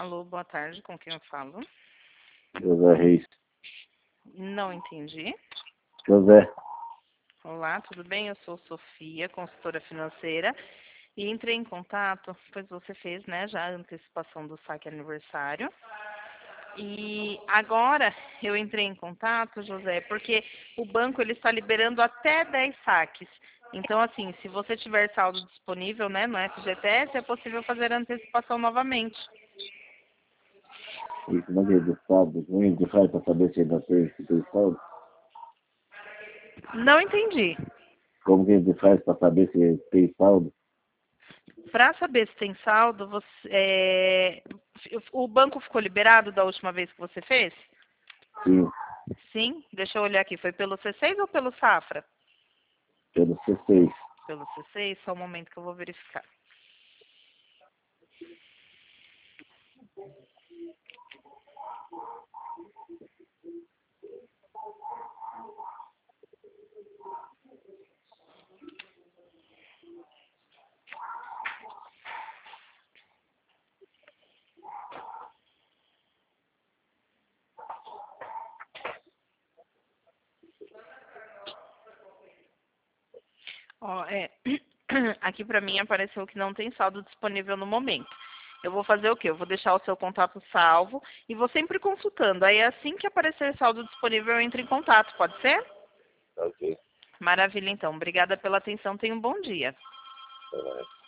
Alô, boa tarde, com quem eu falo? José Reis. Não entendi. José. Olá, tudo bem? Eu sou Sofia, consultora financeira, e entrei em contato, pois você fez, né, já a antecipação do saque aniversário. E agora eu entrei em contato, José, porque o banco ele está liberando até 10 saques. Então, assim, se você tiver saldo disponível, né, no FGTS, é possível fazer a antecipação novamente. E como é que ele sabe? Como a gente faz para saber se ainda tem saldo? Não entendi. Como que a gente faz para saber se tem saldo? Para saber se tem saldo, o banco ficou liberado da última vez que você fez? Sim, Sim, deixa eu olhar aqui. Foi pelo C6 ou pelo Safra? pelo C6. Pelo C6, só um momento que eu vou verificar. Ó, aqui para mim apareceu que não tem saldo disponível no momento. Eu vou fazer o quê? Eu vou deixar o seu contato salvo e vou sempre consultando. Aí assim que aparecer saldo disponível, eu entro em contato, pode ser? Ok. Maravilha, então. Obrigada pela atenção. Tenha um bom dia. Tá bem.